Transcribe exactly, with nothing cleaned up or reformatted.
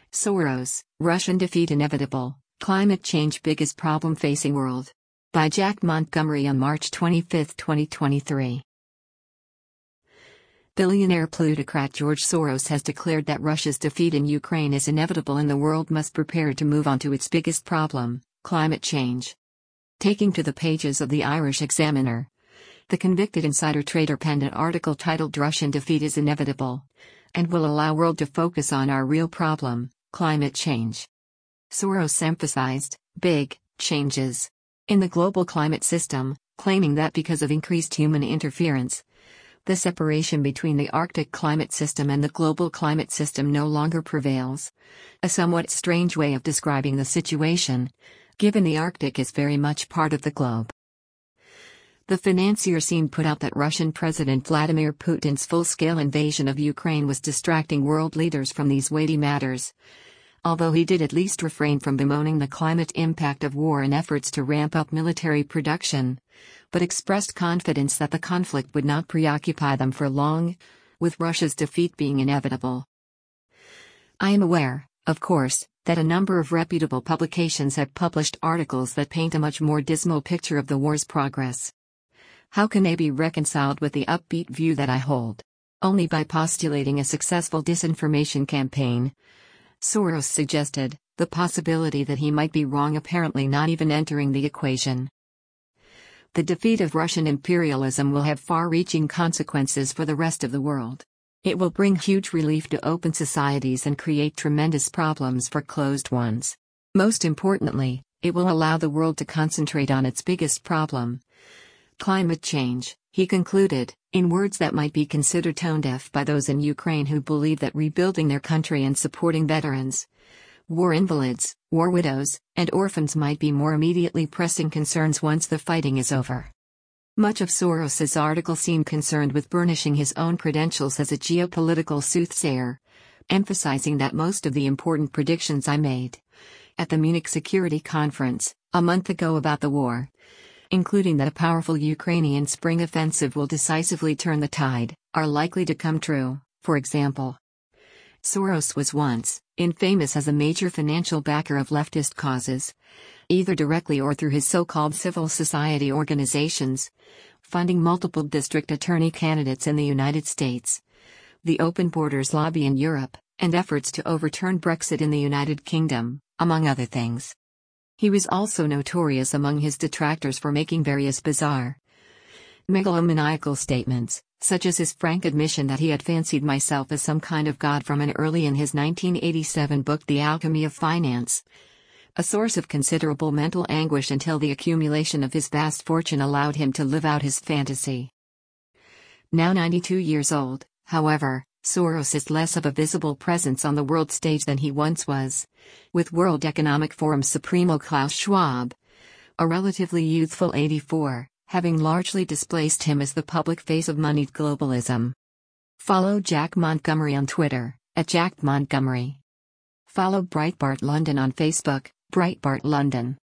Soros, Russian defeat inevitable, climate change biggest problem facing world. By Jack Montgomery on March twenty-fifth, twenty twenty-three. Billionaire plutocrat George Soros has declared that Russia's defeat in Ukraine is inevitable and the world must prepare to move on to its biggest problem, climate change. Taking to the pages of the Irish Examiner, the convicted insider trader penned an article titled "Russian Defeat is Inevitable," and will allow world to focus on our real problem, climate change. Soros emphasized big changes in the global climate system, claiming that because of increased human interference, the separation between the Arctic climate system and the global climate system no longer prevails. A somewhat strange way of describing the situation, given the Arctic is very much part of the globe. The financier seemed put out that Russian President Vladimir Putin's full-scale invasion of Ukraine was distracting world leaders from these weighty matters, although he did at least refrain from bemoaning the climate impact of war and efforts to ramp up military production, but expressed confidence that the conflict would not preoccupy them for long, with Russia's defeat being inevitable. I am aware, of course, that a number of reputable publications have published articles that paint a much more dismal picture of the war's progress. How can they be reconciled with the upbeat view that I hold? Only by postulating a successful disinformation campaign, Soros suggested, the possibility that he might be wrong apparently not even entering the equation. The defeat of Russian imperialism will have far-reaching consequences for the rest of the world. It will bring huge relief to open societies and create tremendous problems for closed ones. Most importantly, it will allow the world to concentrate on its biggest problem, climate change, he concluded, in words that might be considered tone-deaf by those in Ukraine who believe that rebuilding their country and supporting veterans, war invalids, war widows, and orphans might be more immediately pressing concerns once the fighting is over. Much of Soros's article seemed concerned with burnishing his own credentials as a geopolitical soothsayer, emphasizing that most of the important predictions I made at the Munich Security Conference a month ago about the war, including that a powerful Ukrainian spring offensive will decisively turn the tide, are likely to come true. For example, Soros was once infamous as a major financial backer of leftist causes, either directly or through his so-called civil society organizations, funding multiple district attorney candidates in the United States, the Open Borders lobby in Europe, and efforts to overturn Brexit in the United Kingdom, among other things. He was also notorious among his detractors for making various bizarre, megalomaniacal statements, such as his frank admission that he had fancied myself as some kind of god from an early in his nineteen eighty-seven book The Alchemy of Finance, a source of considerable mental anguish until the accumulation of his vast fortune allowed him to live out his fantasy. Now ninety-two years old, however, Soros is less of a visible presence on the world stage than he once was, with World Economic Forum Supremo Klaus Schwab, a relatively youthful eighty-four, having largely displaced him as the public face of moneyed globalism. Follow Jack Montgomery on Twitter, at Jack Montgomery. Follow Breitbart London on Facebook, Breitbart London.